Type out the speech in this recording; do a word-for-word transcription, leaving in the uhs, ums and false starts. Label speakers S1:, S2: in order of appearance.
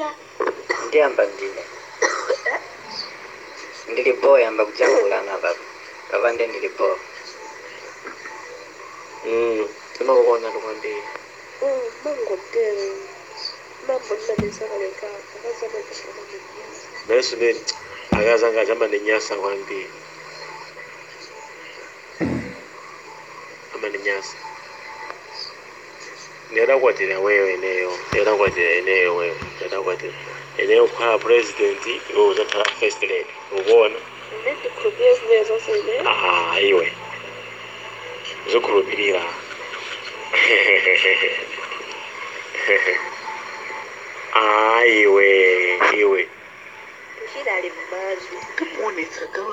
S1: Ndiamba ndine. Ndili boy amba kujangula na baba. Baba ndiye ndili boy.
S2: Mm, kama kuona tukwambie.
S3: Mm, mango tele. Mambo ndabisana leka. Akaza ndabisana leka.
S2: Yesu ni agazanga chama ni nyasa kwambie. Ama ni nyasa. Nera kwa tena wewe eneo. Nera kwa tena eneo wewe. Nera kwa tena. Eneo kwa president o za first lady. Ubona?
S3: Ndi kurubye kubezo sele.
S2: Ah, iwe. Zokurubirira. Ah, iwe, iwe.
S3: Tushira ali mbazi.
S1: Tupone saka